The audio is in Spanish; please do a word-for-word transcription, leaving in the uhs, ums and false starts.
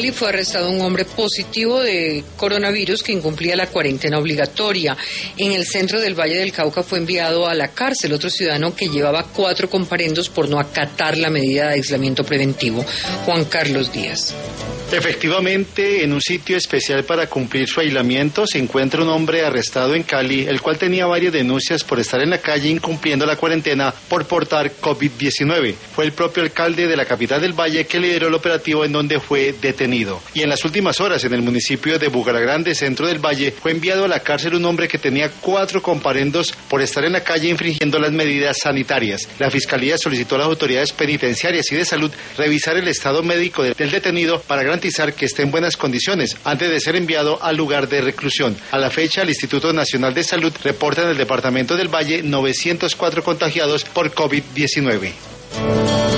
Cali fue arrestado un hombre positivo de coronavirus que incumplía la cuarentena obligatoria. En el centro del Valle del Cauca fue enviado a la cárcel otro ciudadano que llevaba cuatro comparendos por no acatar la medida de aislamiento preventivo. Juan Carlos Díaz. Efectivamente, en un sitio especial para cumplir su aislamiento se encuentra un hombre arrestado en Cali, el cual tenía varias denuncias por estar en la calle incumpliendo la cuarentena por portar COVID diecinueve. Fue el propio alcalde de la capital del Valle que lideró el operativo en donde fue detenido. Y en las últimas horas, en el municipio de Bucaramanga, centro del Valle, fue enviado a la cárcel un hombre que tenía cuatro comparendos por estar en la calle infringiendo las medidas sanitarias. La Fiscalía solicitó a las autoridades penitenciarias y de salud revisar el estado médico del detenido para garantizar que esté en buenas condiciones antes de ser enviado al lugar de reclusión. A la fecha, el Instituto Nacional de Salud reporta en el departamento del Valle novecientos cuatro contagiados por COVID diecinueve.